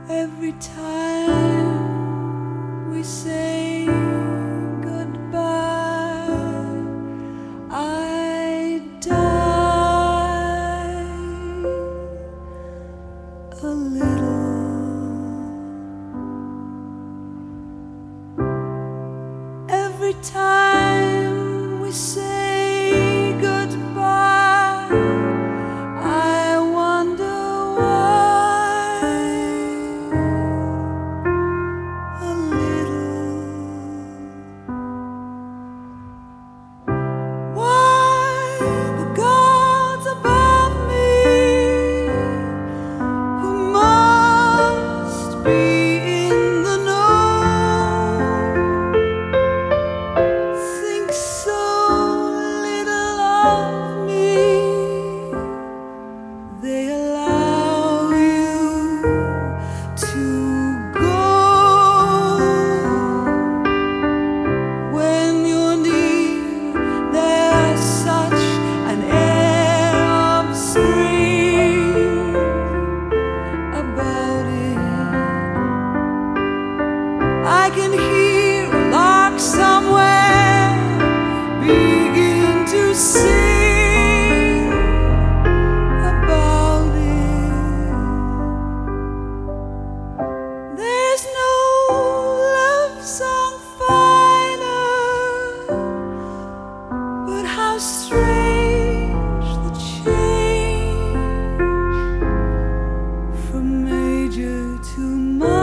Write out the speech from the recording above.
Every time we say goodbye, I die a little. Every time we say goodbye, I wonder why a little. Why the gods above me, who must be in the know, think so little of me. They allow you to go when you're near. There's such an air of spring about it. I can hear a lark somewhere begin to sing about it. There's no love song finer, but how strange the change from major to minor.